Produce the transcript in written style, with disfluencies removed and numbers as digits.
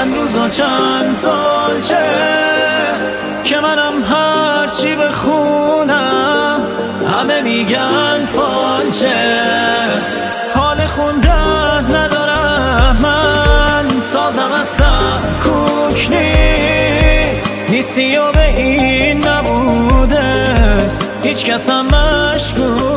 چند روز و چند سال چه که منم هرچی بخونم همه میگن فالچه. حال خوندن ندارم من، سازم اصلا کوک نیستی و به این نبوده هیچ کس هم مشکوک